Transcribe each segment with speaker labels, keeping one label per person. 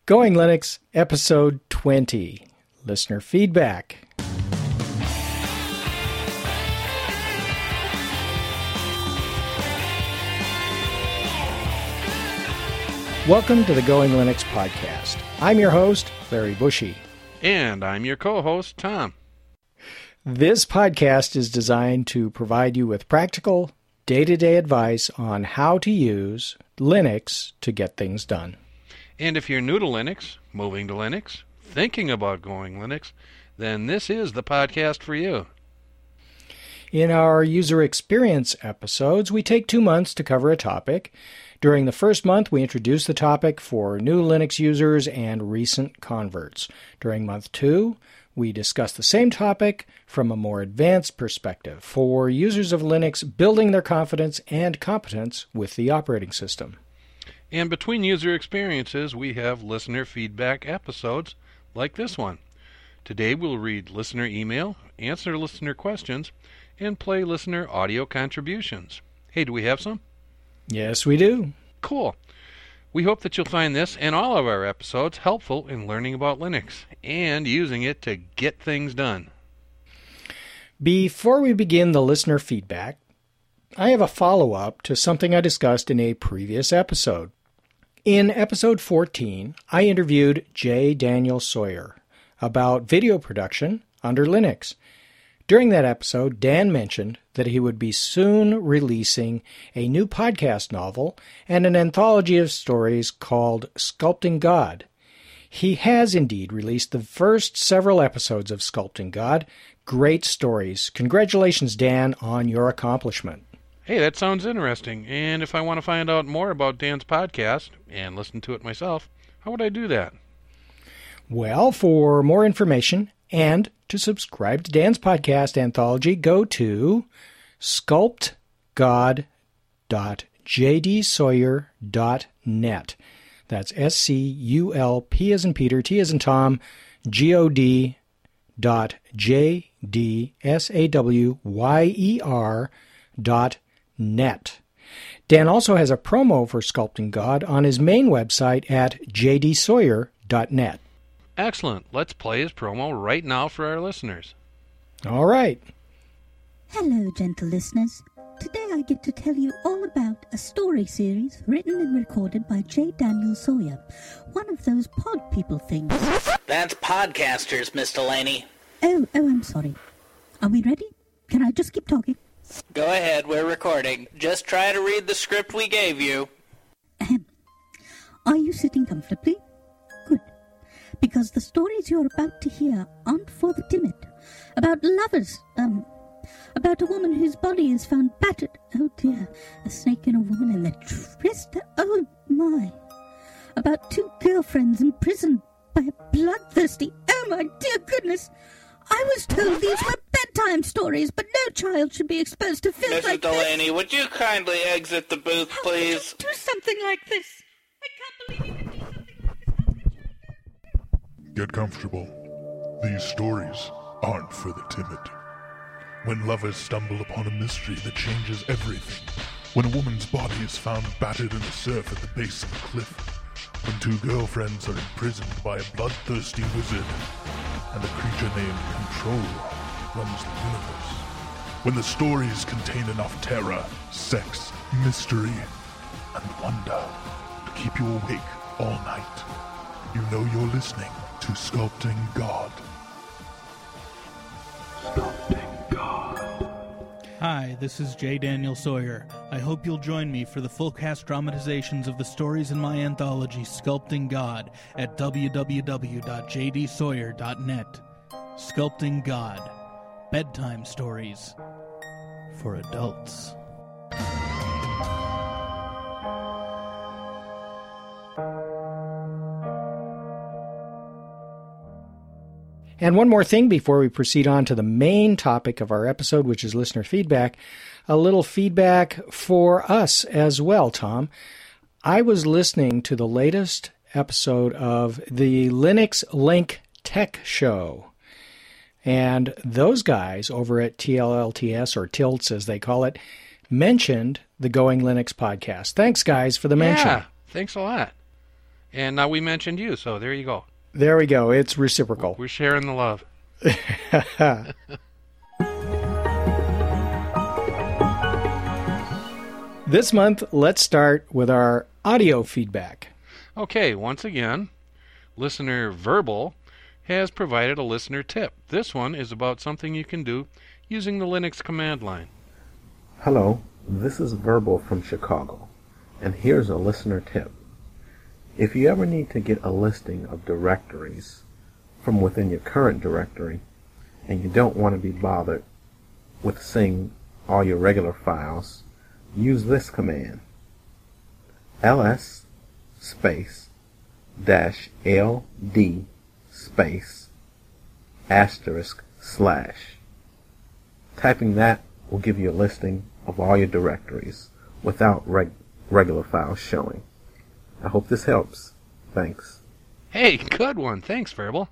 Speaker 1: Going Linux, Episode 20, Listener Feedback. Welcome to the Going Linux podcast. I'm your host, Larry Bushy.
Speaker 2: And I'm your co-host, Tom.
Speaker 1: This podcast is designed to provide you with practical, day-to-day advice on how to use Linux to get things done.
Speaker 2: And if you're new to Linux, moving to Linux, thinking about going Linux, then this is the podcast for you.
Speaker 1: In our user experience episodes, we take 2 months to cover a topic. During the first month, we introduce the topic for new Linux users and recent converts. During month 2, we discuss the same topic from a more advanced perspective for users of Linux building their confidence and competence with the operating system.
Speaker 2: And between user experiences, we have listener feedback episodes like this one. Today we'll read listener email, answer listener questions, and play listener audio contributions. Hey, do we have some?
Speaker 1: Yes, we do.
Speaker 2: Cool. We hope that you'll find this and all of our episodes helpful in learning about Linux and using it to get things done.
Speaker 1: Before we begin the listener feedback, I have a follow-up to something I discussed in a previous episode. In episode 14, I interviewed J. Daniel Sawyer about video production under Linux. During that episode, Dan mentioned that he would be soon releasing a new podcast novel and an anthology of stories called Sculpting God. He has indeed released the first several episodes of Sculpting God. Great stories. Congratulations, Dan, on your accomplishment.
Speaker 2: Hey, that sounds interesting. And if I want to find out more about Dan's podcast and listen to it myself, how would I do that?
Speaker 1: Well, for more information and to subscribe to Dan's podcast anthology, go to sculptgod.jdsawyer.net. That's SCULP as in Peter, T as in Tom, GOD.JDSAWYER.net. Dan also has a promo for Sculpting God on his main website at jdsawyer.net.
Speaker 2: Excellent. Let's play his promo right now for our listeners.
Speaker 1: All right.
Speaker 3: Hello, gentle listeners. Today I get to tell you all about a story series written and recorded by J. Daniel Sawyer, one of those pod people things.
Speaker 4: That's podcasters, Miss Delaney.
Speaker 3: Oh, I'm sorry. Are we ready? Can I just keep talking?
Speaker 4: Go ahead, we're recording. Just try to read the script we gave you.
Speaker 3: Are you sitting comfortably? Good. Because the stories you're about to hear aren't for the timid. About lovers, about a woman whose body is found battered. Oh dear, a snake and a woman in their tryst. Oh my. About 2 girlfriends imprisoned by a bloodthirsty. Oh my dear goodness. I was told these were bedtime stories, but no child should be exposed to filth like this.
Speaker 4: Mrs. Delaney, would you kindly exit the booth, please?
Speaker 3: Do something like this. I can't believe you would do something like this.
Speaker 5: Get comfortable. These stories aren't for the timid. When lovers stumble upon a mystery that changes everything. When a woman's body is found battered in the surf at the base of a cliff. When 2 girlfriends are imprisoned by a bloodthirsty wizard. And a creature named Control runs the universe. When the stories contain enough terror, sex, mystery, and wonder to keep you awake all night. You know you're listening to Sculpting God. Sculpting God.
Speaker 6: Hi, this is J. Daniel Sawyer. I hope you'll join me for the full cast dramatizations of the stories in my anthology, Sculpting God, at www.jdsawyer.net. Sculpting God. Bedtime stories for adults.
Speaker 1: And one more thing before we proceed on to the main topic of our episode, which is listener feedback. A little feedback for us as well, Tom. I was listening to the latest episode of the Linux Link Tech Show. And those guys over at TLLTS, or TILTS as they call it, mentioned the Going Linux podcast. Thanks, guys, for the mention.
Speaker 2: Yeah, thanks a lot. And now we mentioned you, so there you go.
Speaker 1: There we go. It's reciprocal.
Speaker 2: We're sharing the love.
Speaker 1: This month, let's start with our audio feedback.
Speaker 2: Okay, once again, listener Verbal has provided a listener tip. This one is about something you can do using the Linux command line.
Speaker 7: Hello, this is Verbal from Chicago, and here's a listener tip. If you ever need to get a listing of directories from within your current directory, and you don't want to be bothered with seeing all your regular files, use this command. ls space dash ld space asterisk slash. Typing that will give you a listing of all your directories without regular files showing. I hope this helps. Thanks.
Speaker 2: Hey, good one. Thanks, Verbal.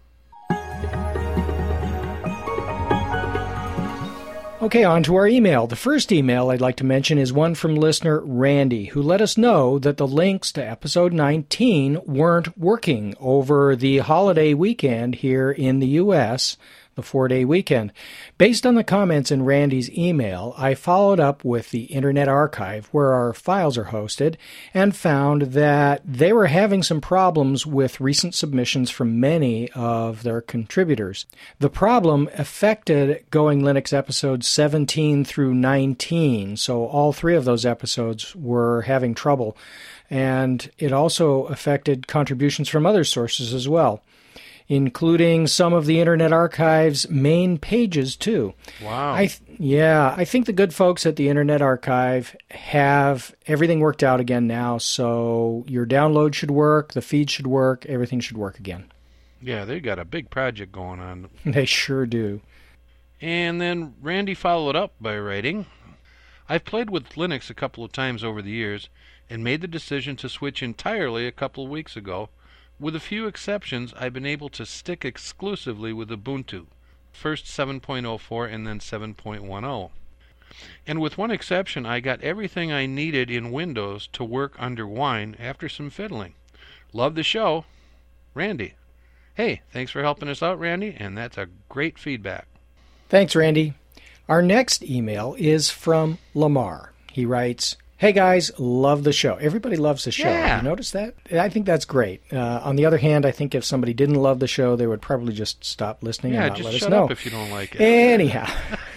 Speaker 1: Okay, on to our email. The first email I'd like to mention is one from listener Randy, who let us know that the links to episode 19 weren't working over the holiday weekend here in the U.S., the 4-day weekend. Based on the comments in Randy's email, I followed up with the Internet Archive, where our files are hosted, and found that they were having some problems with recent submissions from many of their contributors. The problem affected Going Linux episodes 17 through 19, so all three of those episodes were having trouble, and it also affected contributions from other sources as well, including some of the Internet Archive's main pages, too.
Speaker 2: Wow.
Speaker 1: I think the good folks at the Internet Archive have everything worked out again now, so your download should work, the feed should work, everything should work again.
Speaker 2: Yeah, they got a big project going on.
Speaker 1: They sure do.
Speaker 2: And then Randy followed up by writing, I've played with Linux a couple of times over the years and made the decision to switch entirely a couple of weeks ago. With a few exceptions, I've been able to stick exclusively with Ubuntu, first 7.04 and then 7.10. And with one exception, I got everything I needed in Windows to work under Wine after some fiddling. Love the show, Randy. Hey, thanks for helping us out, Randy, and that's a great feedback.
Speaker 1: Thanks, Randy. Our next email is from Lamar. He writes, Hey guys, love the show. Everybody loves the show.
Speaker 2: Yeah.
Speaker 1: You notice that? I think that's great. On the other hand, I think if somebody didn't love the show, they would probably just stop listening and not
Speaker 2: just
Speaker 1: let us
Speaker 2: shut
Speaker 1: know.
Speaker 2: up if you don't like it.
Speaker 1: Anyhow,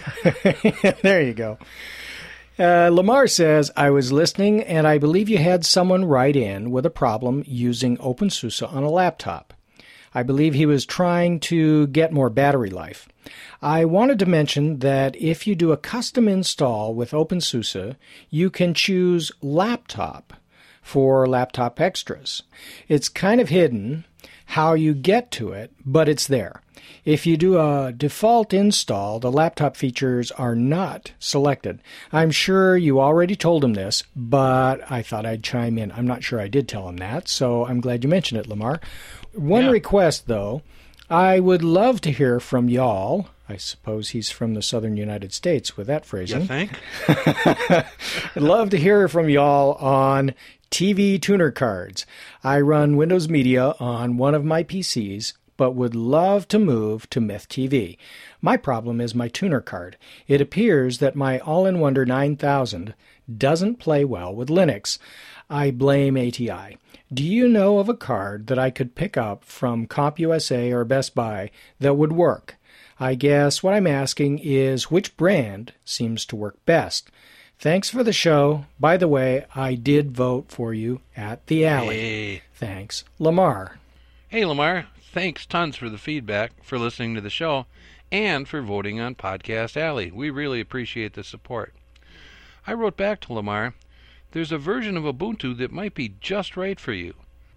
Speaker 1: there you go. Lamar says, I was listening and I believe you had someone write in with a problem using OpenSUSE on a laptop. I believe he was trying to get more battery life. I wanted to mention that if you do a custom install with OpenSUSE, you can choose Laptop for laptop extras. It's kind of hidden how you get to it, but it's there. If you do a default install, the laptop features are not selected. I'm sure you already told him this, but I thought I'd chime in. I'm not sure I did tell him that, so I'm glad you mentioned it, Lamar. One request, though. I would love to hear from y'all. I suppose he's from the southern United States with that phrasing.
Speaker 2: You think?
Speaker 1: I'd love to hear from y'all on TV tuner cards. I run Windows Media on one of my PCs, but would love to move to Myth TV. My problem is my tuner card. It appears that my All-in-Wonder 9000 doesn't play well with Linux. I blame ATI. Do you know of a card that I could pick up from CompUSA or Best Buy that would work? I guess what I'm asking is which brand seems to work best. Thanks for the show. By the way, I did vote for you at the Alley.
Speaker 2: Hey.
Speaker 1: Thanks, Lamar.
Speaker 2: Hey, Lamar. Thanks tons for the feedback, for listening to the show, and for voting on Podcast Alley. We really appreciate the support. I wrote back to Lamar, there's a version of Ubuntu that might be just right for you.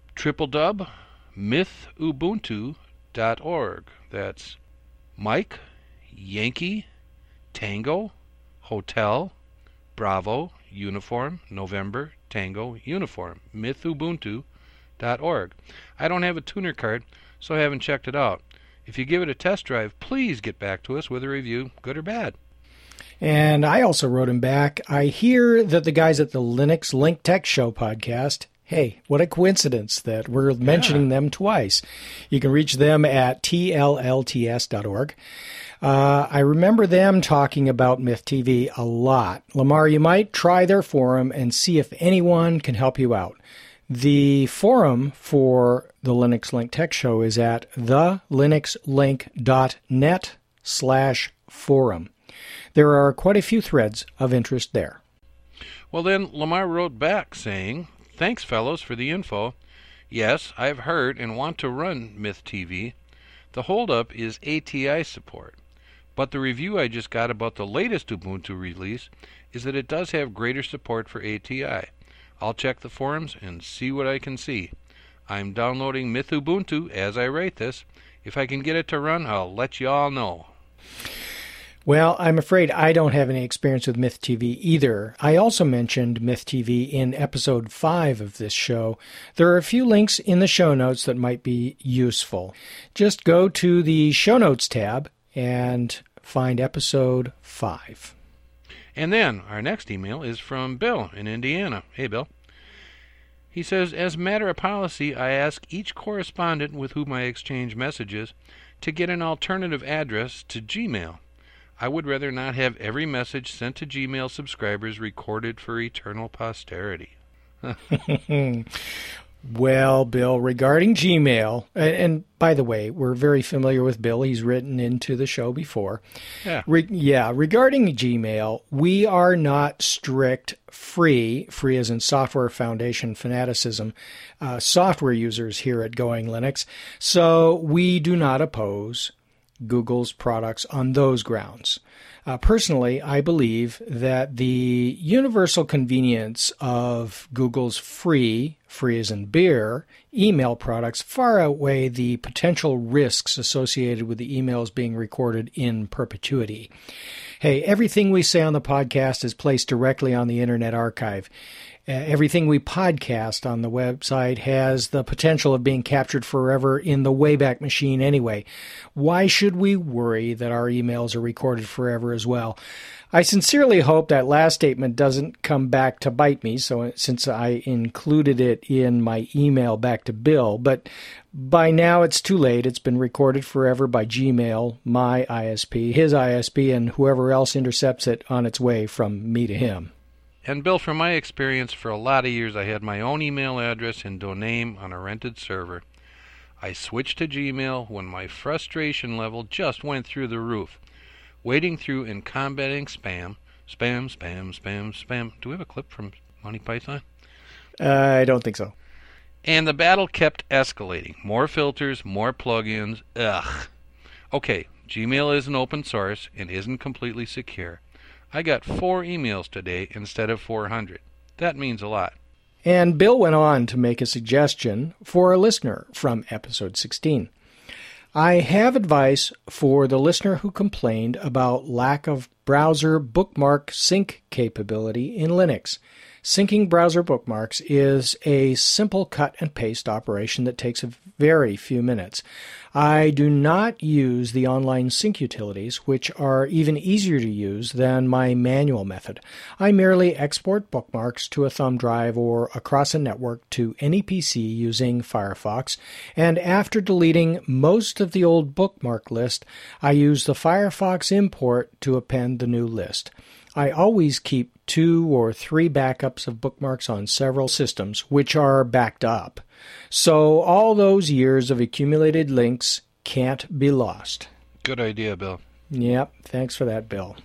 Speaker 2: www.mythubuntu.org. That's Mike, Yankee, Tango, Hotel, Bravo, Uniform, November, Tango, Uniform. Mythubuntu.org. I don't have a tuner card, so I haven't checked it out. If you give it a test drive, please get back to us with a review, good or bad.
Speaker 1: And I also wrote him back. I hear that the guys at the Linux Link Tech Show podcast Hey, what a coincidence that we're mentioning them twice. You can reach them at tllts.org. I remember them talking about Myth TV a lot. Lamar, you might try their forum and see if anyone can help you out. The forum for the Linux Link Tech Show is at thelinuxlink.net/forum. There are quite a few threads of interest there.
Speaker 2: Well, then Lamar wrote back saying, "Thanks, fellows, for the info. Yes, I've heard and want to run Myth TV. The holdup is ATI support. But the review I just got about the latest Ubuntu release is that it does have greater support for ATI. I'll check the forums and see what I can see. I'm downloading Myth Ubuntu as I write this. If I can get it to run, I'll let you all know."
Speaker 1: Well, I'm afraid I don't have any experience with Myth TV either. I also mentioned Myth TV in episode 5 of this show. There are a few links in the show notes that might be useful. Just go to the show notes tab and find episode 5.
Speaker 2: And then our next email is from Bill in Indiana. Hey, Bill. He says, "As a matter of policy, I ask each correspondent with whom I exchange messages to get an alternative address to Gmail. I would rather not have every message sent to Gmail subscribers recorded for eternal posterity."
Speaker 1: Well, Bill, regarding Gmail, and by the way, we're very familiar with Bill. He's written into the show before.
Speaker 2: Yeah.
Speaker 1: Regarding Gmail, we are not strict free as in Software Foundation fanaticism, software users here at Going Linux. So we do not oppose Google's products on those grounds. Personally, I believe that the universal convenience of Google's free as in beer, email products far outweigh the potential risks associated with the emails being recorded in perpetuity. Hey, everything we say on the podcast is placed directly on the Internet Archive. Everything we podcast on the website has the potential of being captured forever in the Wayback Machine anyway. Why should we worry that our emails are recorded forever as well? I sincerely hope that last statement doesn't come back to bite me, since I included it in my email back to Bill, but by now it's too late. It's been recorded forever by Gmail, my ISP, his ISP, and whoever else intercepts it on its way from me to him.
Speaker 2: And Bill, from my experience, for a lot of years I had my own email address and domain on a rented server. I switched to Gmail when my frustration level just went through the roof. Wading through and combating spam. Do we have a clip from Monty Python?
Speaker 1: I don't think so.
Speaker 2: And the battle kept escalating. More filters, more plugins. Ugh. Okay, Gmail isn't open source and isn't completely secure. I got 4 emails today instead of 400. That means a lot.
Speaker 1: And Bill went on to make a suggestion for a listener from episode 16. I have advice for the listener who complained about lack of browser bookmark sync capability in Linux. Syncing browser bookmarks is a simple cut and paste operation that takes a very few minutes. I do not use the online sync utilities, which are even easier to use than my manual method. I merely export bookmarks to a thumb drive or across a network to any PC using Firefox, and after deleting most of the old bookmark list, I use the Firefox import to append the new list. I always keep 2 or 3 backups of bookmarks on several systems, which are backed up. So all those years of accumulated links can't be lost.
Speaker 2: Good idea, Bill.
Speaker 1: Yep, thanks for that, Bill.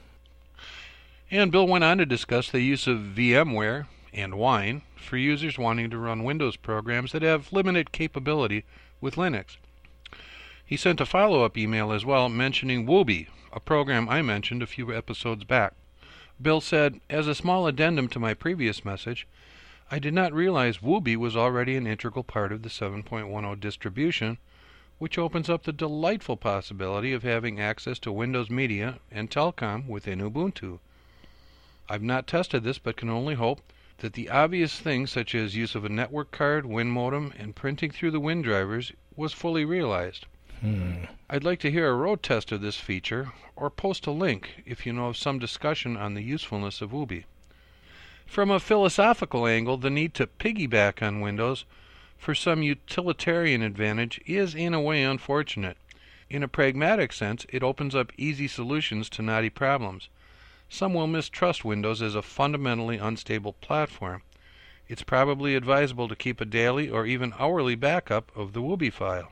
Speaker 2: And Bill went on to discuss the use of VMware and Wine for users wanting to run Windows programs that have limited capability with Linux. He sent a follow-up email as well mentioning Wooby, a program I mentioned a few episodes back. Bill said, as a small addendum to my previous message, I did not realize Wooby was already an integral part of the 7.10 distribution, which opens up the delightful possibility of having access to Windows Media and Telecom within Ubuntu. I've not tested this, but can only hope that the obvious things such as use of a network card, Win modem, and printing through the Win drivers was fully realized. I'd like to hear a road test of this feature, or post a link if you know of some discussion on the usefulness of Wooby. From a philosophical angle, the need to piggyback on Windows for some utilitarian advantage is in a way unfortunate. In a pragmatic sense, it opens up easy solutions to knotty problems. Some will mistrust Windows as a fundamentally unstable platform. It's probably advisable to keep a daily or even hourly backup of the Whoopee file.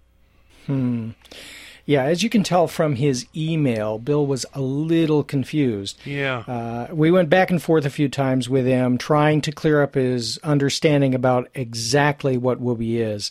Speaker 1: Yeah, as you can tell from his email, Bill was a little confused.
Speaker 2: Yeah.
Speaker 1: We went back and forth a few times with him, trying to clear up his understanding about exactly what Whoopee is.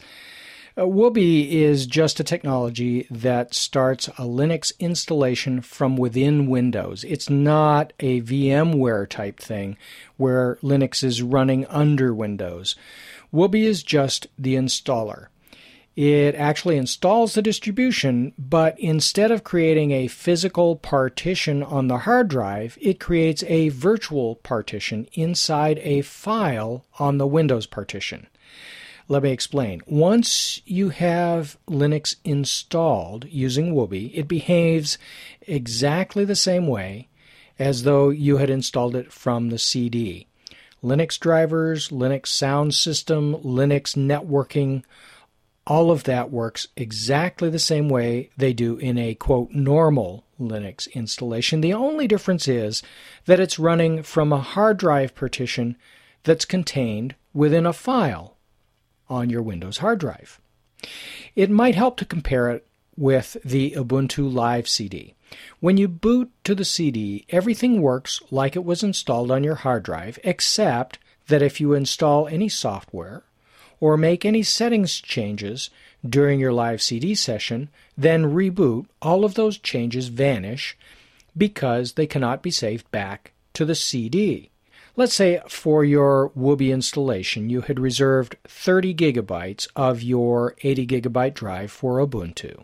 Speaker 1: Whoopee is just a technology that starts a Linux installation from within Windows. It's not a VMware type thing where Linux is running under Windows. Whoopee is just the installer. It actually installs the distribution, but instead of creating a physical partition on the hard drive, it creates a virtual partition inside a file on the Windows partition. Let me explain. Once you have Linux installed using Whoopee, it behaves exactly the same way as though you had installed it from the CD. Linux drivers, Linux sound system, Linux networking, all of that works exactly the same way they do in a, quote, normal Linux installation. The only difference is that it's running from a hard drive partition that's contained within a file on your Windows hard drive. It might help to compare it with the Ubuntu Live CD. When you boot to the CD, everything works like it was installed on your hard drive, except that if you install any software or make any settings changes during your live CD session, then reboot, all of those changes vanish because they cannot be saved back to the CD. Let's say for your Whoopee installation, you had reserved 30 gigabytes of your 80 gigabyte drive for Ubuntu.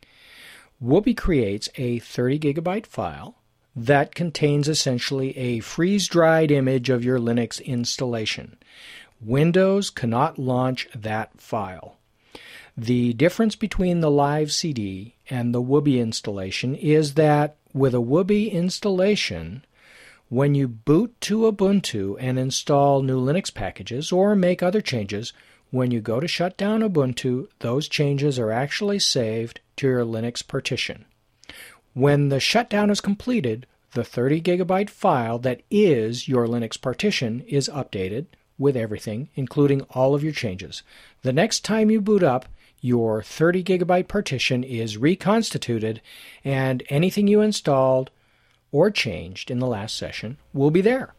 Speaker 1: Whoopee creates a 30 gigabyte file that contains essentially a freeze-dried image of your Linux installation. Windows cannot launch that file. The difference between the live CD and the Whoopee installation is that with a Whoopee installation, when you boot to Ubuntu and install new Linux packages or make other changes, when you go to shut down Ubuntu, those changes are actually saved to your Linux partition. When the shutdown is completed, the 30 gigabyte file that is your Linux partition is updated with everything, including all of your changes. The next time you boot up, your 30 gigabyte partition is reconstituted, and anything you installed or changed in the last session will be there.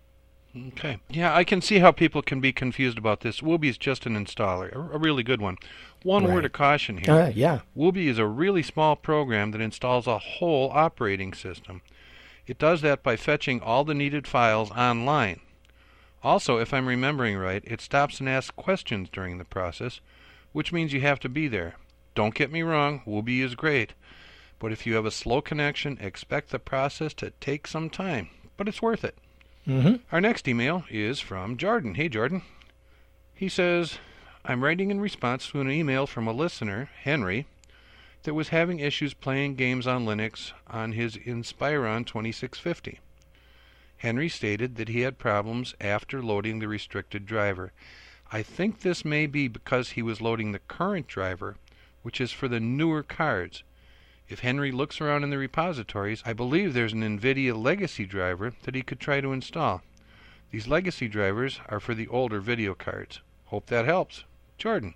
Speaker 2: Okay. Yeah, I can see how people can be confused about this. Whoopee is just an installer, a really good one. One
Speaker 1: Right.
Speaker 2: word of caution here.
Speaker 1: Yeah.
Speaker 2: Whoopee is a really small program that installs a whole operating system. It does that by fetching all the needed files online. Also, if I'm remembering right, it stops and asks questions during the process, which means you have to be there. Don't get me wrong, Whoopee is great, but if you have a slow connection, expect the process to take some time, but it's worth it. Our next email is from Jordan. Hey, Jordan. He says, I'm writing in response to an email from a listener, Henry, that was having issues playing games on Linux on his Inspiron 2650. Henry stated that he had problems after loading the restricted driver. I think this may be because he was loading the current driver, which is for the newer cards. If Henry looks around in the repositories, I believe there's an NVIDIA legacy driver that he could try to install. These legacy drivers are for the older video cards. Hope that helps. Jordan.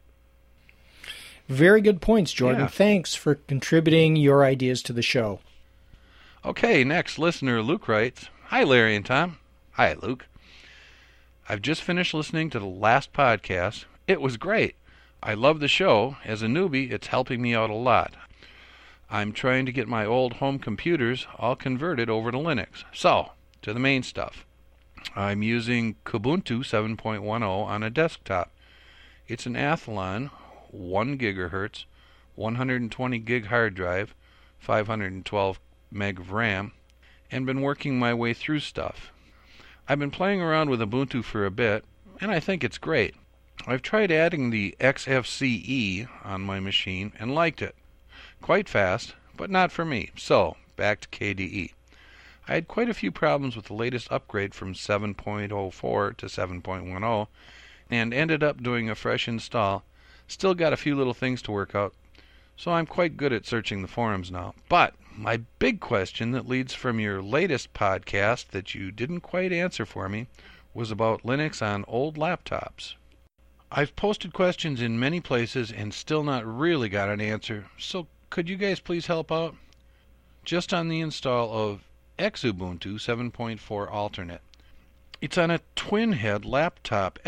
Speaker 1: Very good points, Jordan.
Speaker 2: Yeah.
Speaker 1: Thanks for contributing your ideas to the show.
Speaker 2: Okay, next listener Luke writes, Hi Larry and Tom. Hi Luke. I've just finished listening to the last podcast. It was great. I love the show. As a newbie, it's helping me out a lot. I'm trying to get my old home computers all converted over to Linux. So, to the main stuff. I'm using Kubuntu 7.10 on a desktop. It's an Athlon, 1 gigahertz, 120 gig hard drive, 512 meg of RAM, and been working my way through stuff. I've been playing around with Ubuntu for a bit, and I think it's great. I've tried adding the XFCE on my machine and liked it. Quite fast, but not for me. So, back to KDE. I had quite a few problems with the latest upgrade from 7.04 to 7.10 and ended up doing a fresh install. Still got a few little things to work out, so I'm quite good at searching the forums now. But my big question that leads from your latest podcast that you didn't quite answer for me was about Linux on old laptops. I've posted questions in many places and still not really got an answer, so could you guys please help out? Just on the install of Xubuntu 7.4 alternate. It's on a twin-head laptop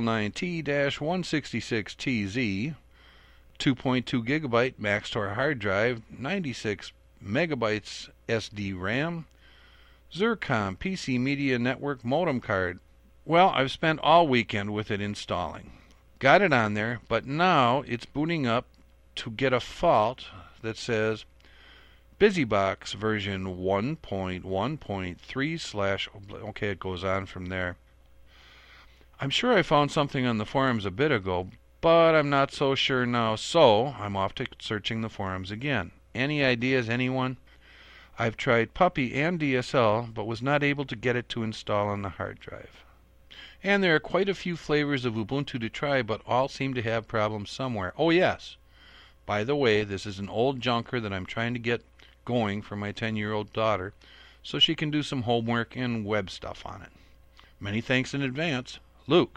Speaker 2: SL9T-166TZ, 2.2 gigabyte Maxtor hard drive, 96 megabytes SD RAM, Xircom PC Media Network modem card. Well, I've spent all weekend with it installing. Got it on there, but now it's booting up to get a fault that says BusyBox version 1.1.3 / okay, it goes on from there. I'm sure I found something on the forums a bit ago, but I'm not so sure now, so I'm off to searching the forums again. Any ideas, anyone? I've tried Puppy and DSL, but was not able to get it to install on the hard drive. And there are quite a few flavors of Ubuntu to try, but all seem to have problems somewhere. Oh yes, by the way, this is an old junker that I'm trying to get going for my 10-year-old daughter so she can do some homework and web stuff on it. Many thanks in advance. Luke.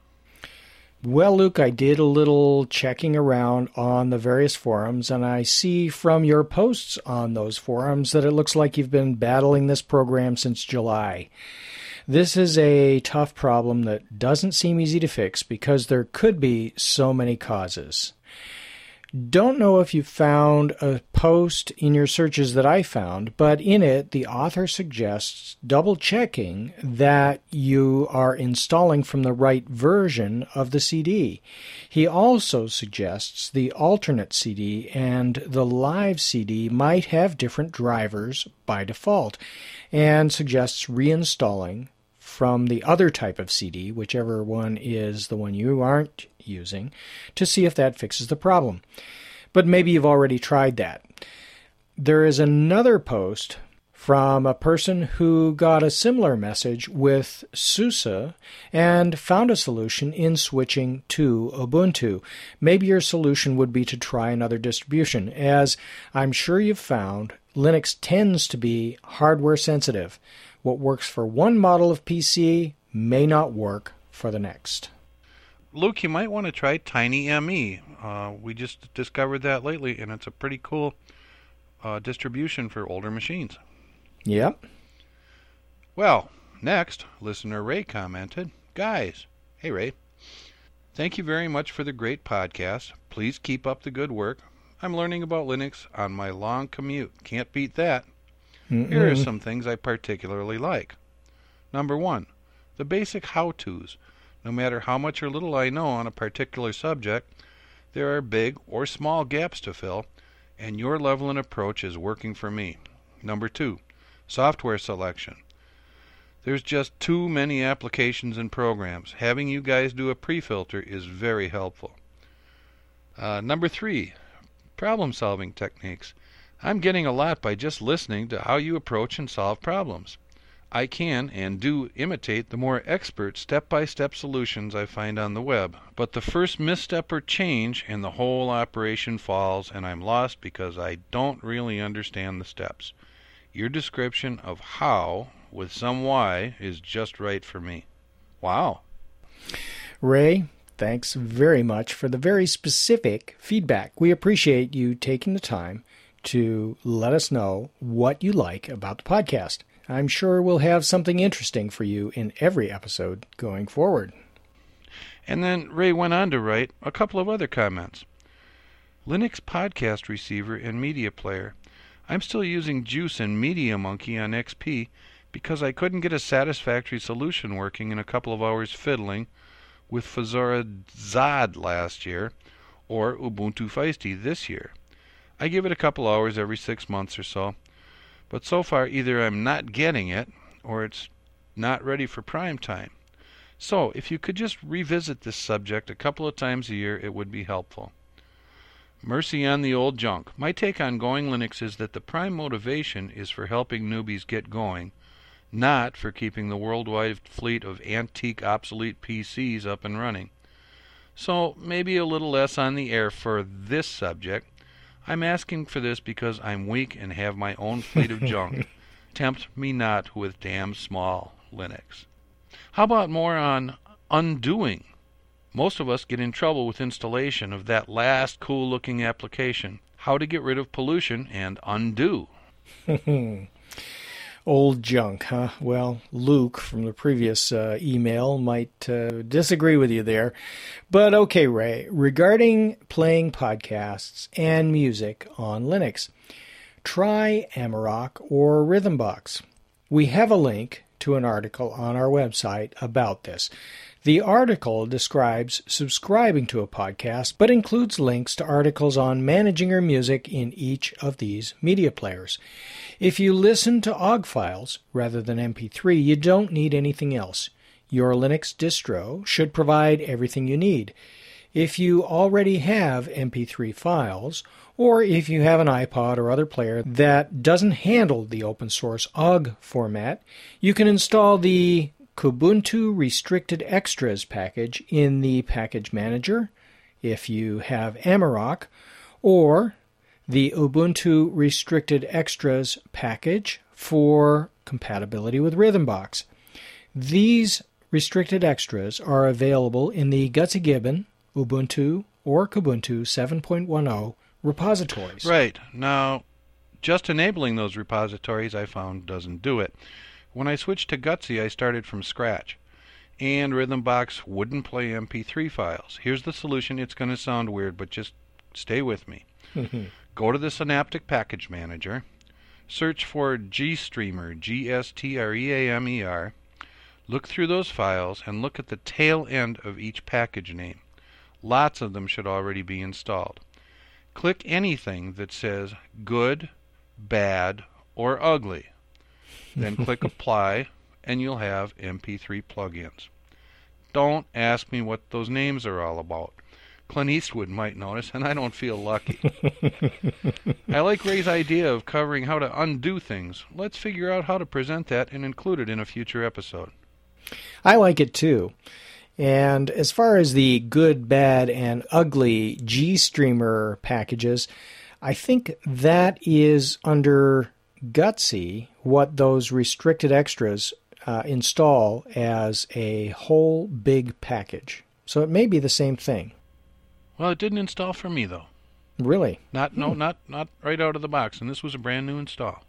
Speaker 1: Well, Luke, I did a little checking around on the various forums, and I see from your posts on those forums that it looks like you've been battling this program since July. This is a tough problem that doesn't seem easy to fix because there could be so many causes. Don't know if you found a post in your searches that I found, but in it the author suggests double-checking that you are installing from the right version of the CD. He also suggests the alternate CD and the live CD might have different drivers by default, and suggests reinstalling from the other type of CD, whichever one is the one you aren't using, to see if that fixes the problem. But maybe you've already tried that. There is another post from a person who got a similar message with SUSE and found a solution in switching to Ubuntu. Maybe your solution would be to try another distribution. As I'm sure you've found, Linux tends to be hardware sensitive. What works for one model of PC may not work for the next.
Speaker 2: Luke, you might want to try TinyME. We just discovered that lately, and it's a pretty cool distribution for older machines.
Speaker 1: Yep.
Speaker 2: Well, next, listener Ray commented, Guys, hey Ray, thank you very much for the great podcast. Please keep up the good work. I'm learning about Linux on my long commute. Can't beat that. Here are some things I particularly like. Number 1, the basic how-tos. No matter how much or little I know on a particular subject, there are big or small gaps to fill, and your level and approach is working for me. Number 2, software selection. There's just too many applications and programs. Having you guys do a pre-filter is very helpful. Number 3, problem-solving techniques. I'm getting a lot by just listening to how you approach and solve problems. I can and do imitate the more expert step-by-step solutions I find on the web, but the first misstep or change and the whole operation falls and I'm lost because I don't really understand the steps. Your description of how, with some Y, is just right for me. Wow.
Speaker 1: Ray, thanks very much for the very specific feedback. We appreciate you taking the time to let us know what you like about the podcast. I'm sure we'll have something interesting for you in every episode going forward.
Speaker 2: And then Ray went on to write a couple of other comments. Linux podcast receiver and media player. I'm still using Juice and Media Monkey on XP because I couldn't get a satisfactory solution working in a couple of hours fiddling with Fedora Zod last year or Ubuntu Feisty this year. I give it a couple hours every 6 months or so. But so far, either I'm not getting it, or it's not ready for prime time. So, if you could just revisit this subject a couple of times a year, it would be helpful. Mercy on the old junk. My take on Going Linux is that the prime motivation is for helping newbies get going, not for keeping the worldwide fleet of antique, obsolete PCs up and running. So maybe a little less on the air for this subject. I'm asking for this because I'm weak and have my own fleet of junk. Tempt me not with damn small Linux. How about more on undoing? Most of us get in trouble with installation of that last cool-looking application. How to get rid of pollution and undo.
Speaker 1: Old junk, huh? Well, Luke from the previous email might disagree with you there. But okay, Ray, regarding playing podcasts and music on Linux, try Amarok or Rhythmbox. We have a link to an article on our website about this. The article describes subscribing to a podcast, but includes links to articles on managing your music in each of these media players. If you listen to OGG files rather than MP3, you don't need anything else. Your Linux distro should provide everything you need. If you already have MP3 files, or if you have an iPod or other player that doesn't handle the open source OGG format, you can install the Kubuntu Restricted Extras package in the Package Manager if you have Amarok, or the Ubuntu Restricted Extras package for compatibility with Rhythmbox. These restricted extras are available in the Gutsy Gibbon, Ubuntu, or Kubuntu 7.10 repositories.
Speaker 2: Right. Now, just enabling those repositories I found doesn't do it. When I switched to Gutsy, I started from scratch, and Rhythmbox wouldn't play MP3 files. Here's the solution. It's going to sound weird, but just stay with me. Go to the Synaptic Package Manager, search for GStreamer, G-S-T-R-E-A-M-E-R, look through those files, and look at the tail end of each package name. Lots of them should already be installed. Click anything that says good, bad, or ugly. Then click Apply, and you'll have MP3 plugins. Don't ask me what those names are all about. Clint Eastwood might notice, and I don't feel lucky. I like Ray's idea of covering how to undo things. Let's figure out how to present that and include it in a future episode.
Speaker 1: I like it too. And as far as the good, bad, and ugly GStreamer packages, I think that is under Gutsy what those restricted extras install as a whole big package. So it may be the same thing.
Speaker 2: Well, it didn't install for me, though.
Speaker 1: Really?
Speaker 2: Not right out of the box, and this was a brand new install.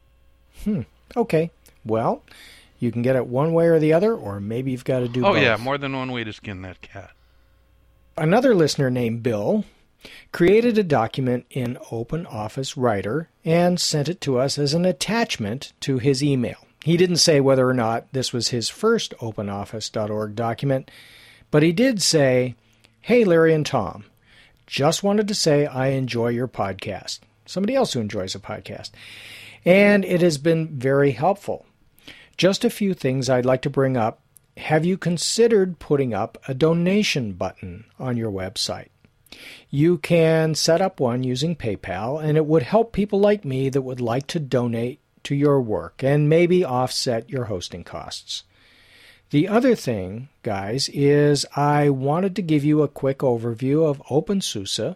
Speaker 1: Okay. Well, you can get it one way or the other, or maybe you've got to do both.
Speaker 2: Oh, yeah, more than one way to skin that cat.
Speaker 1: Another listener named Bill created a document in OpenOffice Writer and sent it to us as an attachment to his email. He didn't say whether or not this was his first OpenOffice.org document, but he did say, "Hey, Larry and Tom, just wanted to say I enjoy your podcast." Somebody else who enjoys a podcast. "And it has been very helpful. Just a few things I'd like to bring up. Have you considered putting up a donation button on your website? You can set up one using PayPal, and it would help people like me that would like to donate to your work and maybe offset your hosting costs. The other thing, guys, is I wanted to give you a quick overview of OpenSUSE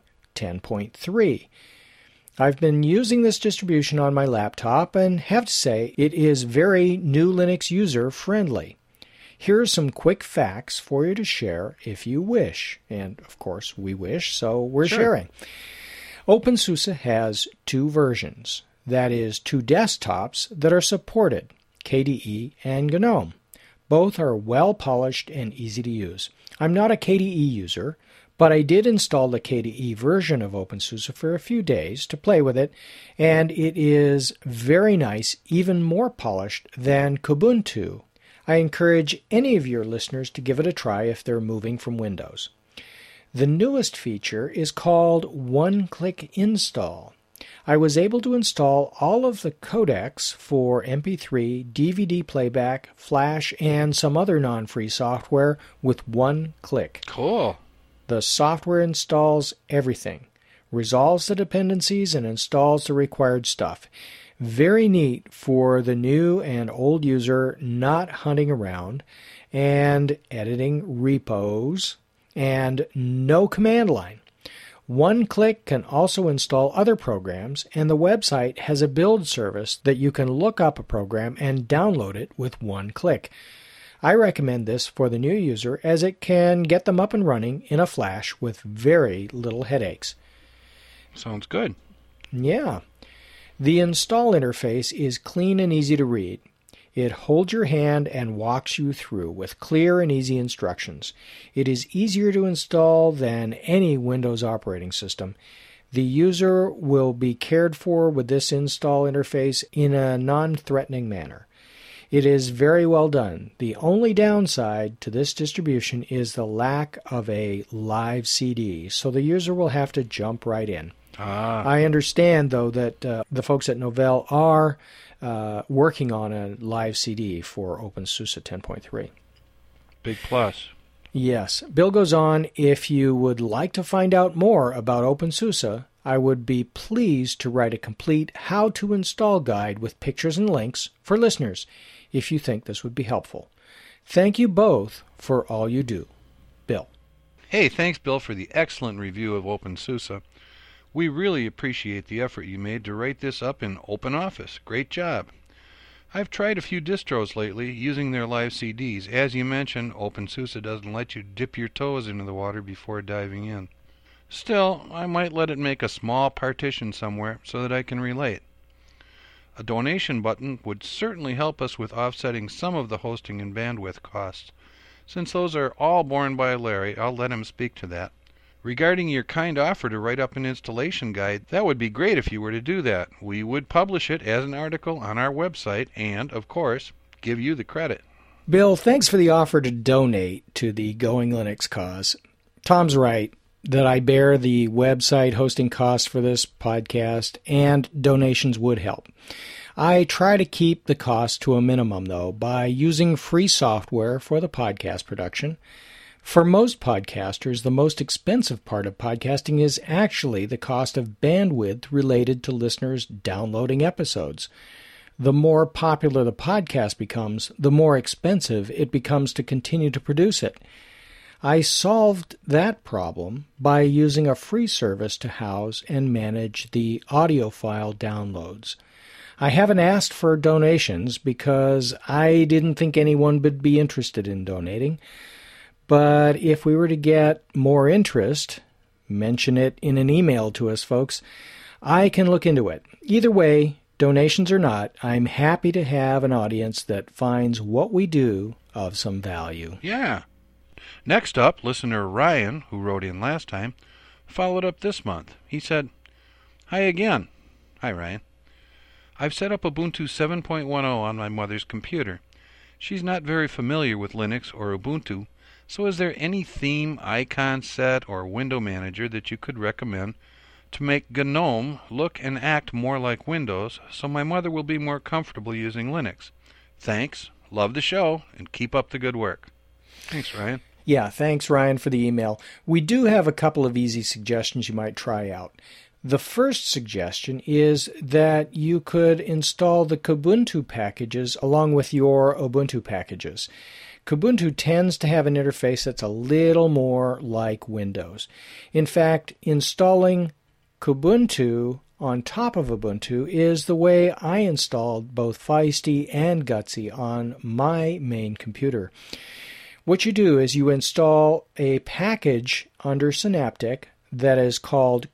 Speaker 1: 10.3. I've been using this distribution on my laptop and have to say it is very new Linux user friendly. Here are some quick facts for you to share if you wish. And, of course, we wish, so we're sharing. OpenSUSE has two versions. That is, two desktops that are supported, KDE and GNOME. Both are well-polished and easy to use. I'm not a KDE user, but I did install the KDE version of OpenSUSE for a few days to play with it, and it is very nice, even more polished than Kubuntu. I encourage any of your listeners to give it a try if they're moving from Windows. The newest feature is called One-Click Install. I was able to install all of the codecs for MP3, DVD playback, Flash, and some other non-free software with one click.
Speaker 2: Cool.
Speaker 1: The software installs everything, resolves the dependencies, and installs the required stuff. Very neat for the new and old user not hunting around and editing repos, and no command line. One click can also install other programs, and the website has a build service that you can look up a program and download it with one click. I recommend this for the new user as it can get them up and running in a flash with very little headaches.
Speaker 2: Sounds good.
Speaker 1: Yeah. The install interface is clean and easy to read. It holds your hand and walks you through with clear and easy instructions. It is easier to install than any Windows operating system. The user will be cared for with this install interface in a non-threatening manner. It is very well done. The only downside to this distribution is the lack of a live CD, so the user will have to jump right in. I understand, though, that the folks at Novell are working on a live CD for OpenSUSE 10.3.
Speaker 2: Big plus.
Speaker 1: Yes. Bill goes on, if you would like to find out more about OpenSUSE, I would be pleased to write a complete how-to-install guide with pictures and links for listeners, if you think this would be helpful. Thank you both for all you do. Bill.
Speaker 2: Hey, thanks, Bill, for the excellent review of OpenSUSE. We really appreciate the effort you made to write this up in OpenOffice. Great job. I've tried a few distros lately using their live CDs. As you mentioned, OpenSUSE doesn't let you dip your toes into the water before diving in. Still, I might let it make a small partition somewhere so that I can relate. A donation button would certainly help us with offsetting some of the hosting and bandwidth costs. Since those are all borne by Larry, I'll let him speak to that. Regarding your kind offer to write up an installation guide, that would be great if you were to do that. We would publish it as an article on our website and, of course, give you the credit.
Speaker 1: Bill, thanks for the offer to donate to the Going Linux cause. Tom's right that I bear the website hosting costs for this podcast, and donations would help. I try to keep the cost to a minimum, though, by using free software for the podcast production. For most podcasters, the most expensive part of podcasting is actually the cost of bandwidth related to listeners downloading episodes. The more popular the podcast becomes, the more expensive it becomes to continue to produce it. I solved that problem by using a free service to house and manage the audio file downloads. I haven't asked for donations because I didn't think anyone would be interested in donating. But if we were to get more interest, mention it in an email to us, folks. I can look into it. Either way, donations or not, I'm happy to have an audience that finds what we do of some value.
Speaker 2: Yeah. Next up, listener Ryan, who wrote in last time, followed up this month. He said, Hi again. Hi, Ryan. I've set up Ubuntu 7.10 on my mother's computer. She's not very familiar with Linux or Ubuntu, so is there any theme, icon set, or window manager that you could recommend to make GNOME look and act more like Windows so my mother will be more comfortable using Linux? Thanks, love the show, and keep up the good work. Thanks, Ryan.
Speaker 1: Yeah, thanks, Ryan, for the email. We do have a couple of easy suggestions you might try out. The first suggestion is that you could install the Kubuntu packages along with your Ubuntu packages. Kubuntu tends to have an interface that's a little more like Windows. In fact, installing Kubuntu on top of Ubuntu is the way I installed both Feisty and Gutsy on my main computer. What you do is you install a package under Synaptic that is called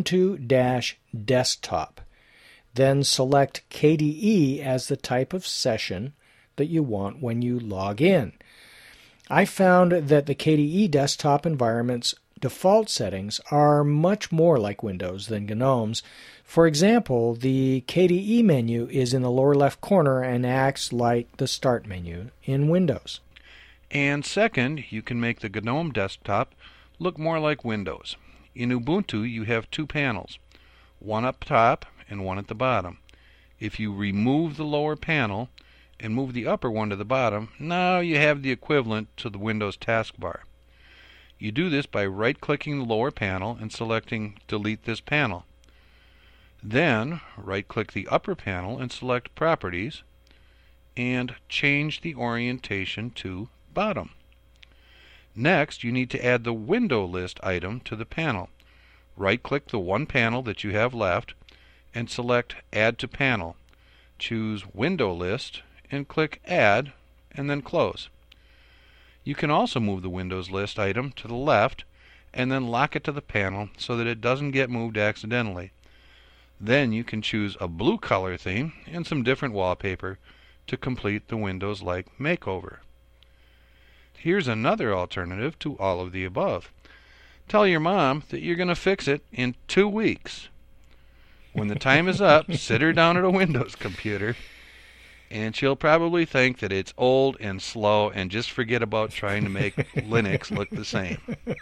Speaker 1: Kubuntu-Desktop. Then select KDE as the type of session that you want when you log in. I found that the KDE desktop environment's default settings are much more like Windows than GNOME's. For example, the KDE menu is in the lower left corner and acts like the Start menu in Windows.
Speaker 2: And second, you can make the GNOME desktop look more like Windows. In Ubuntu, you have two panels, one up top and one at the bottom. If you remove the lower panel and move the upper one to the bottom, now you have the equivalent to the Windows taskbar. You do this by right-clicking the lower panel and selecting Delete this panel. Then, right-click the upper panel and select Properties, and change the orientation to Bottom. Next, you need to add the Window List item to the panel. Right-click the one panel that you have left, and select Add to Panel. Choose Window List, and click Add, and then Close. You can also move the Windows List item to the left, and then lock it to the panel so that it doesn't get moved accidentally. Then you can choose a blue color theme and some different wallpaper to complete the Windows-like makeover. Here's another alternative to all of the above. Tell your mom that you're going to fix it in 2 weeks. When the time is up, sit her down at a Windows computer, and she'll probably think that it's old and slow and just forget about trying to make Linux look the same.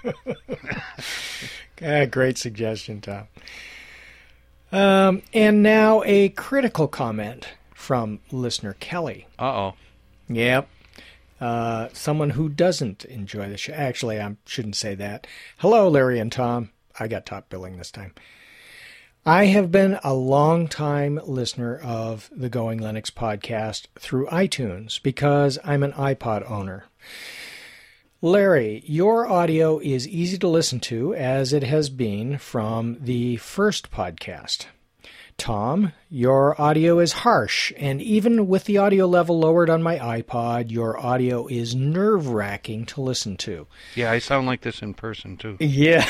Speaker 1: Great suggestion, Tom. And now a critical comment from listener Kelly.
Speaker 2: Uh-oh.
Speaker 1: Yep. Someone who doesn't enjoy the show. Actually, I shouldn't say that. Hello, Larry and Tom. I got top billing this time. I have been a long-time listener of the Going Linux podcast through iTunes because I'm an iPod owner. Larry, your audio is easy to listen to, as it has been from the first podcast. Tom, your audio is harsh, and even with the audio level lowered on my iPod, your audio is nerve-wracking to listen to.
Speaker 2: Yeah, I sound like this in person, too.
Speaker 1: Yeah.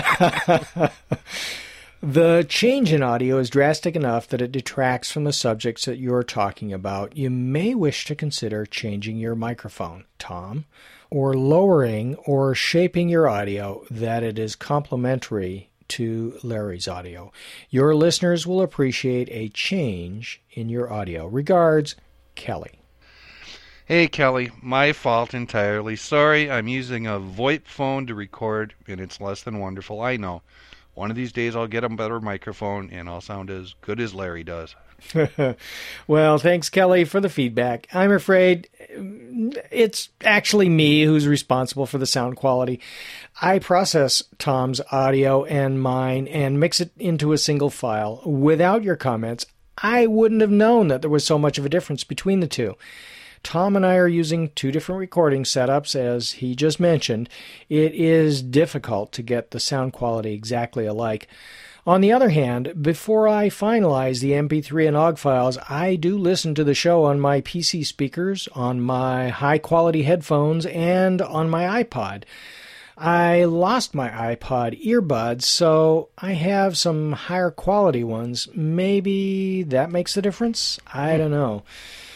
Speaker 1: The change in audio is drastic enough that it detracts from the subjects that you're talking about. You may wish to consider changing your microphone, Tom, or lowering or shaping your audio that it is complementary to Larry's audio. Your listeners will appreciate a change in your audio. Regards, Kelly.
Speaker 2: Hey, Kelly. My fault entirely. Sorry, I'm using a VoIP phone to record, and it's less than wonderful. I know. One of these days I'll get a better microphone, and I'll sound as good as Larry does.
Speaker 1: Well, thanks, Kelly, for the feedback. I'm afraid it's actually me who's responsible for the sound quality. I process Tom's audio and mine and mix it into a single file. Without your comments, I wouldn't have known that there was so much of a difference between the two. Tom and I are using 2 different recording setups, as he just mentioned. It is difficult to get the sound quality exactly alike. On the other hand, before I finalize the MP3 and OGG files, I do listen to the show on my PC speakers, on my high-quality headphones, and on my iPod. I lost my iPod earbuds, so I have some higher quality ones. Maybe that makes the difference? I don't know.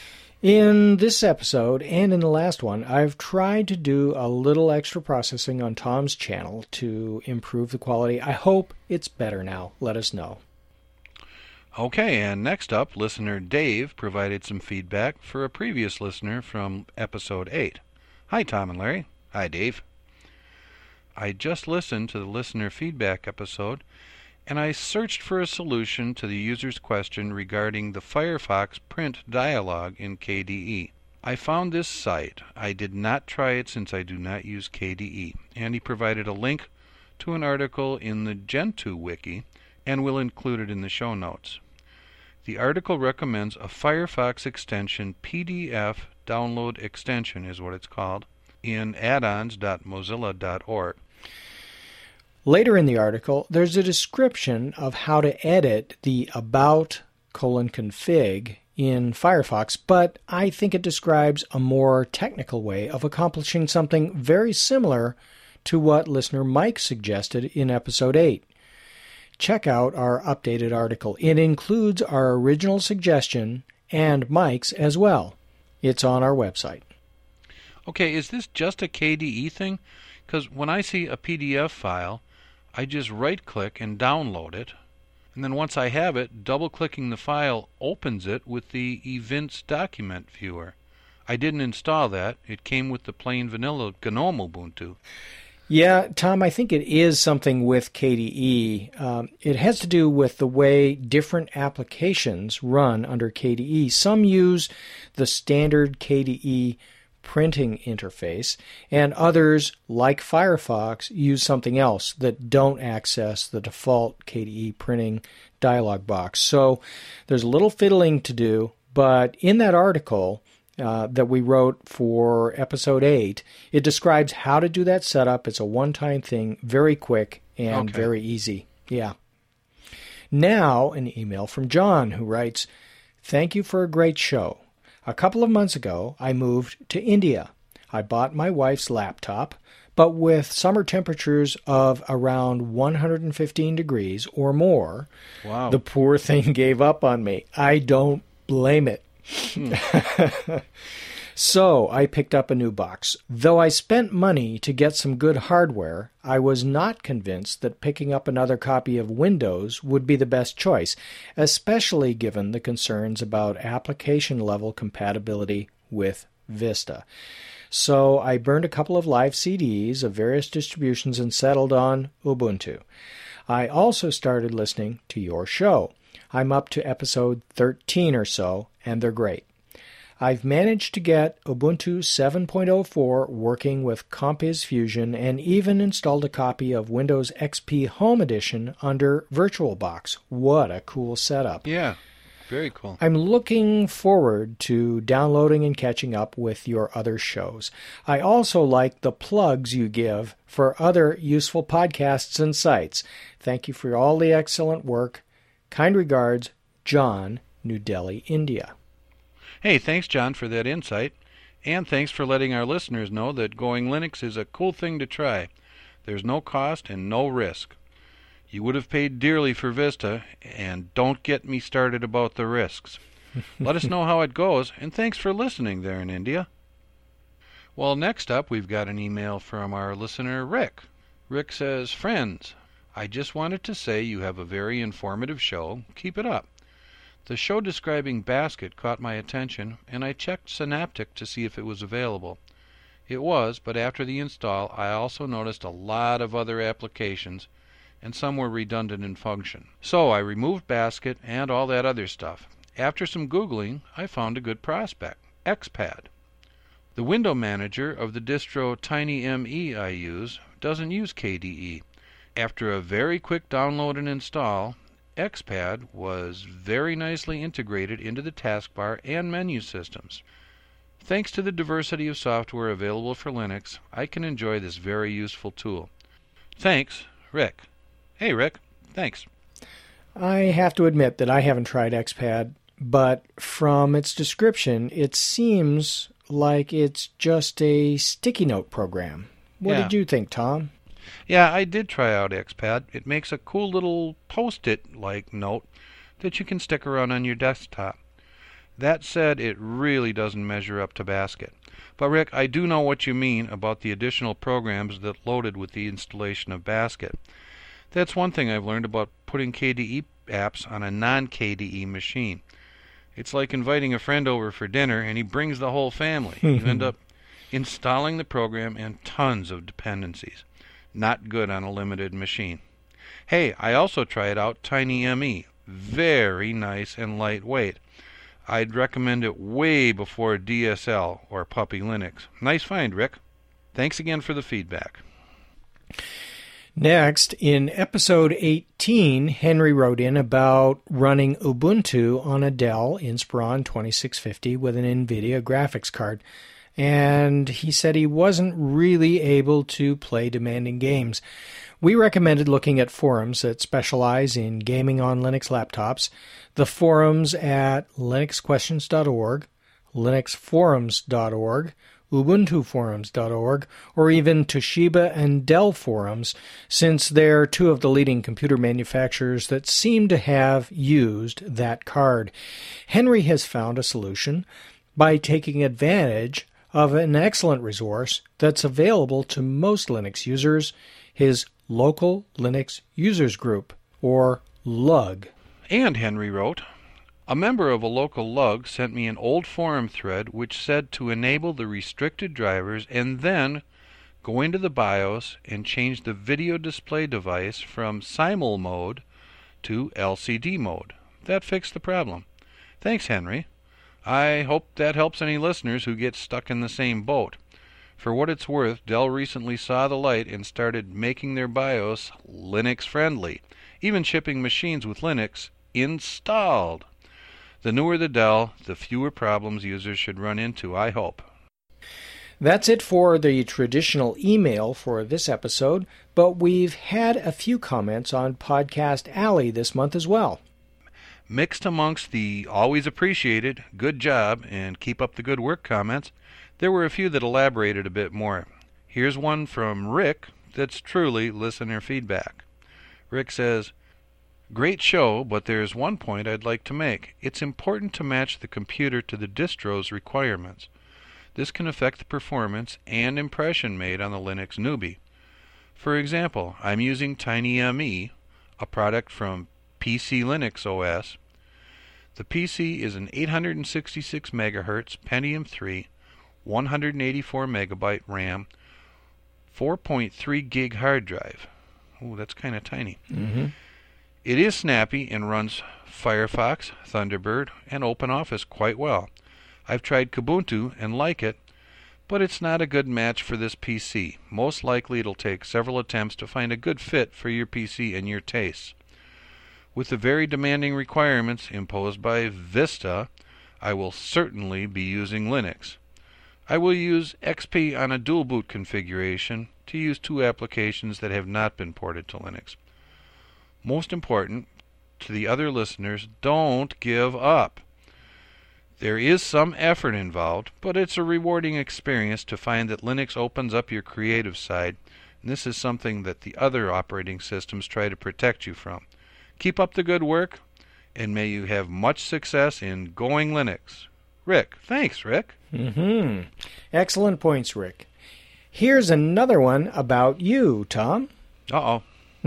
Speaker 1: In this episode, and in the last one, I've tried to do a little extra processing on Tom's channel to improve the quality. I hope it's better now. Let us know.
Speaker 2: Okay, and next up, listener Dave provided some feedback for a previous listener from episode 8. Hi, Tom and Larry. Hi, Dave. I just listened to the listener feedback episode, and I searched for a solution to the user's question regarding the Firefox print dialog in KDE. I found this site. I did not try it since I do not use KDE, and he provided a link to an article in the Gentoo wiki, and will include it in the show notes. The article recommends a Firefox extension PDF download extension, is what it's called, in addons.mozilla.org.
Speaker 1: Later in the article, there's a description of how to edit the about:config in Firefox, but I think it describes a more technical way of accomplishing something very similar to what listener Mike suggested in episode 8. Check out our updated article. It includes our original suggestion and Mike's as well. It's on our website.
Speaker 2: Okay, is this just a KDE thing? Because when I see a PDF file, I just right-click and download it, and then once I have it, double-clicking the file opens it with the Events document viewer. I didn't install that. It came with the plain vanilla GNOME Ubuntu.
Speaker 1: Yeah, Tom, I think it is something with KDE. It has to do with the way different applications run under KDE. Some use the standard KDE printing interface, and others, like Firefox, use something else that don't access the default KDE printing dialog box. So there's a little fiddling to do, but in that article that we wrote for episode 8, it describes how to do that setup. It's a one-time thing, very quick and very easy. Yeah. Now, an email from John, who writes, "Thank you for a great show. A couple of months ago, I moved to India. I bought my wife's laptop, but with summer temperatures of around 115 degrees or more,
Speaker 2: Wow.
Speaker 1: the poor thing gave up on me. I don't blame it. So I picked up a new box. Though I spent money to get some good hardware, I was not convinced that picking up another copy of Windows would be the best choice, especially given the concerns about application-level compatibility with Vista. So I burned a couple of live CDs of various distributions and settled on Ubuntu. I also started listening to your show. I'm up to episode 13 or so, and they're great. I've managed to get Ubuntu 7.04 working with Compiz Fusion and even installed a copy of Windows XP Home Edition under VirtualBox. What a cool setup.
Speaker 2: Yeah, very cool.
Speaker 1: I'm looking forward to downloading and catching up with your other shows. I also like the plugs you give for other useful podcasts and sites. Thank you for all the excellent work. Kind regards, John, New Delhi, India."
Speaker 2: Hey, thanks, John, for that insight. And thanks for letting our listeners know that Going Linux is a cool thing to try. There's no cost and no risk. You would have paid dearly for Vista, and don't get me started about the risks. Let us know how it goes, and thanks for listening there in India. Well, next up, we've got an email from our listener, Rick. Rick says, "Friends, I just wanted to say you have a very informative show. Keep it up. The show describing Basket caught my attention, and I checked Synaptic to see if it was available. It was, but after the install, I also noticed a lot of other applications, and some were redundant in function. So I removed Basket and all that other stuff. After some Googling, I found a good prospect, XPad. The window manager of the distro TinyME I use doesn't use KDE. After a very quick download and install, XPad was very nicely integrated into the taskbar and menu systems. Thanks to the diversity of software available for Linux, I can enjoy this very useful tool. Thanks, Rick." Hey, Rick. Thanks.
Speaker 1: I have to admit that I haven't tried XPad, but from its description, it seems like it's just a sticky note program. What did you think, Tom?
Speaker 2: Yeah, I did try out XPad. It makes a cool little Post-it-like note that you can stick around on your desktop. That said, it really doesn't measure up to Basket. But Rick, I do know what you mean about the additional programs that loaded with the installation of Basket. That's one thing I've learned about putting KDE apps on a non-KDE machine. It's like inviting a friend over for dinner and he brings the whole family. You end up installing the program and tons of dependencies. Not good on a limited machine. Hey, I also tried out TinyME. Very nice and lightweight. I'd recommend it way before DSL or Puppy Linux. Nice find, Rick. Thanks again for the feedback.
Speaker 1: Next, in episode 18, Henry wrote in about running Ubuntu on a Dell Inspiron 2650 with an NVIDIA graphics card. And he said he wasn't really able to play demanding games. We recommended looking at forums that specialize in gaming on Linux laptops. The forums at linuxquestions.org, linuxforums.org, ubuntuforums.org, or even Toshiba and Dell forums, since they're two of the leading computer manufacturers that seem to have used that card. Henry has found a solution by taking advantage of an excellent resource that's available to most Linux users, his Local Linux Users Group, or LUG.
Speaker 2: And Henry wrote, "A member of a local LUG sent me an old forum thread which said to enable the restricted drivers and then go into the BIOS and change the video display device from Simul mode to LCD mode. That fixed the problem. Thanks, Henry. I hope that helps any listeners who get stuck in the same boat. For what it's worth, Dell recently saw the light and started making their BIOS Linux-friendly, even shipping machines with Linux installed. The newer the Dell, the fewer problems users should run into, I hope.
Speaker 1: That's it for the traditional email for this episode, but we've had a few comments on Podcast Alley this month as well.
Speaker 2: Mixed amongst the always appreciated, good job, and keep up the good work comments, there were a few that elaborated a bit more. Here's one from Rick that's truly listener feedback. Rick says, "Great show, but there's one point I'd like to make. It's important to match the computer to the distro's requirements. This can affect the performance and impression made on the Linux newbie. For example, I'm using TinyME, a product from PC Linux OS. The PC is an 866 MHz Pentium 3, 184 MB RAM, 4.3 gig hard drive. Oh, that's kind of tiny.
Speaker 1: Mm-hmm.
Speaker 2: It is snappy and runs Firefox, Thunderbird, and OpenOffice quite well. I've tried Kubuntu and like it, but it's not a good match for this PC. Most likely it'll take several attempts to find a good fit for your PC and your tastes. With the very demanding requirements imposed by Vista, I will certainly be using Linux. I will use XP on a dual boot configuration to use two applications that have not been ported to Linux. Most important, to the other listeners, don't give up. There is some effort involved, but it's a rewarding experience to find that Linux opens up your creative side, and this is something that the other operating systems try to protect you from. Keep up the good work, and may you have much success in going Linux." Rick. Thanks, Rick.
Speaker 1: Mm-hmm. Excellent points, Rick. Here's another one about you, Tom.
Speaker 2: Uh-oh.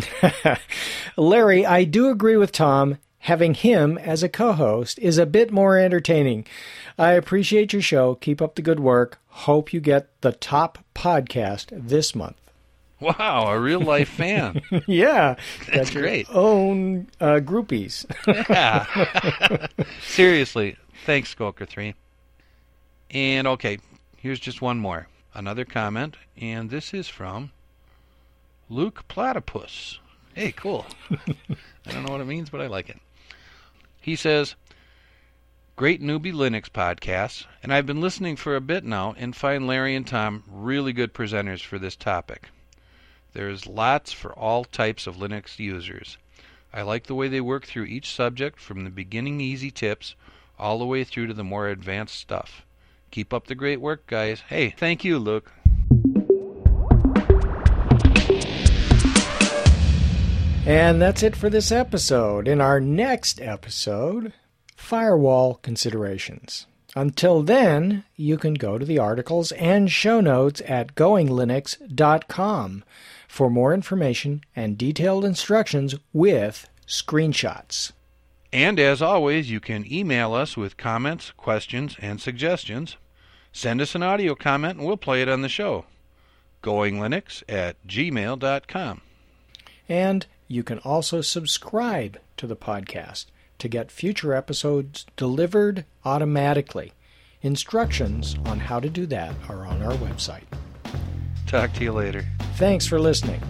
Speaker 1: Larry, I do agree with Tom. Having him as a co-host is a bit more entertaining. I appreciate your show. Keep up the good work. Hope you get the top podcast this month.
Speaker 2: Wow, a real-life fan.
Speaker 1: Yeah.
Speaker 2: That's great.
Speaker 1: Own groupies.
Speaker 2: Yeah. Seriously. Thanks, Skulker3. And, okay, here's just one more. Another comment, and this is from Luke Platypus. Hey, cool. I don't know what it means, but I like it. He says, "Great newbie Linux podcasts, and I've been listening for a bit now and find Larry and Tom really good presenters for this topic. There's lots for all types of Linux users. I like the way they work through each subject from the beginning easy tips all the way through to the more advanced stuff. Keep up the great work, guys." Hey, thank you, Luke.
Speaker 1: And that's it for this episode. In our next episode, firewall considerations. Until then, you can go to the articles and show notes at goinglinux.com for more information and detailed instructions with screenshots.
Speaker 2: And as always, you can email us with comments, questions, and suggestions. Send us an audio comment and we'll play it on the show. goinglinux@gmail.com.
Speaker 1: And you can also subscribe to the podcast to get future episodes delivered automatically. Instructions on how to do that are on our website.
Speaker 2: Talk to you later.
Speaker 1: Thanks for listening.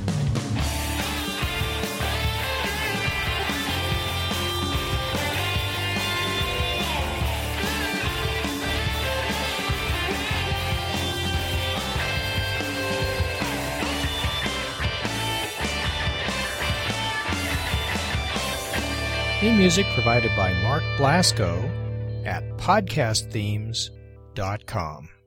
Speaker 1: Theme music provided by Mark Blasco at podcastthemes.com.